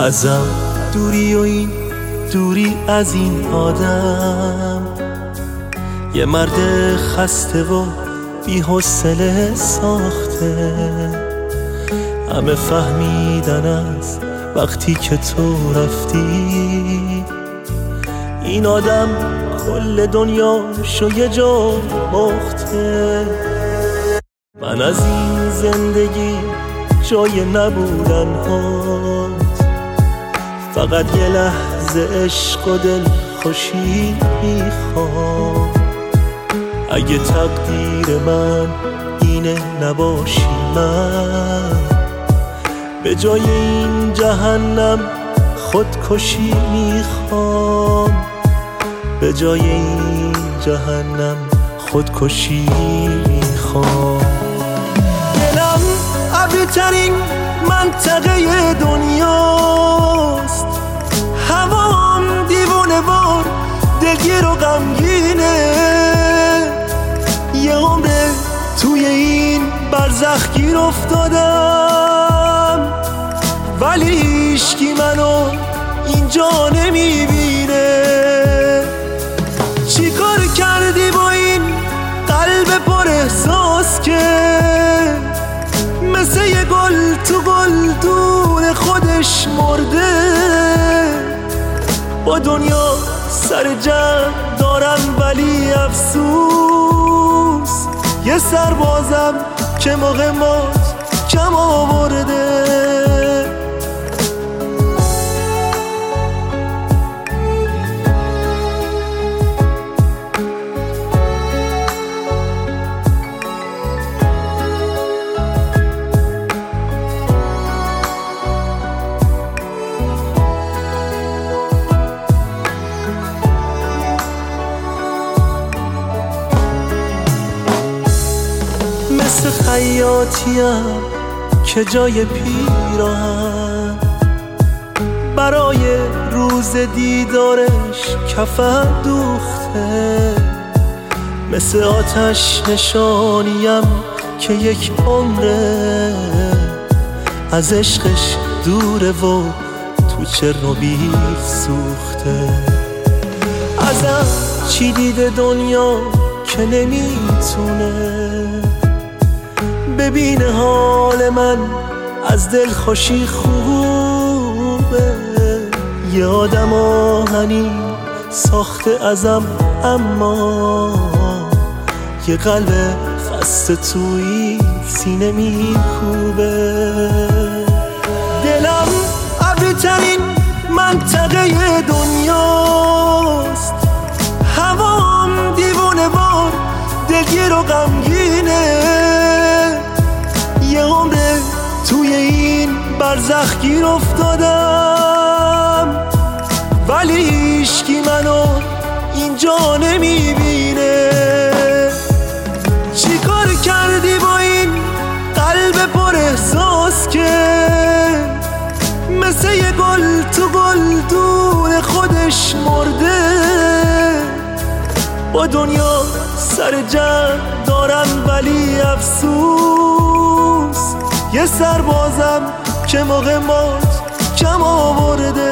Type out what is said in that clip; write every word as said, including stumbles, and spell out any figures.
ازم دوری و این دوری از این آدم، یه مرد خسته و بی حوصله ساخته. همه فهمیدن از وقتی که تو رفتی، این آدم کل دنیاشو یه جا باخته. من از این زندگی جای نبودن هات، فقط یه لحظه عشق و دل خوشی میخوام. اگه تقدیر من اینه نباشی، من به جای این جهنم خودکشی میخوام. به جای این جهنم خودکشی میخوام. دلم ابری ترین منطقه دنیاست، هوام دیوونه وار دلگیر و غمگینه. یه عمره توی این برزخ گیر افتادم، ولی هیچکی منو اینجا نمیبینه. چی کار کردی با این قلب پر احساس که مثل یه گل تو گل دور خودش مرده؟ با دنیا سر جمع دارم ولی افسوس، یه سربازم که موقع مات کم آورده. مثل خیاطیم که جای پیراهن برای روز دیدارش کفن دوخته. مثل آتش نشانیم که یک عمره از عشقش دوره و تو چرنوبیل سوخته. ازم چی دیده دنیا که نمیتونه ببینه حال من از دل خوشی خوبه. یه آدم آهنی ساخته ازم، اما یه قلب خسته توی سینه میکوبه. دلم ابری ترین منطقه دنیاست، هوام دیوونه وار دلگیر و غمگینه. یه عمره توی این برزخ گیر افتادم، ولی هیچکی منو اینجا نمیبینه. چی کار کردی با این قلب پر احساس که مثل یه گل تو گل دور خودش مرده؟ با دنیا سر جمع دارم ولی افسوس، یه سربازم که موقع مات کم آورده.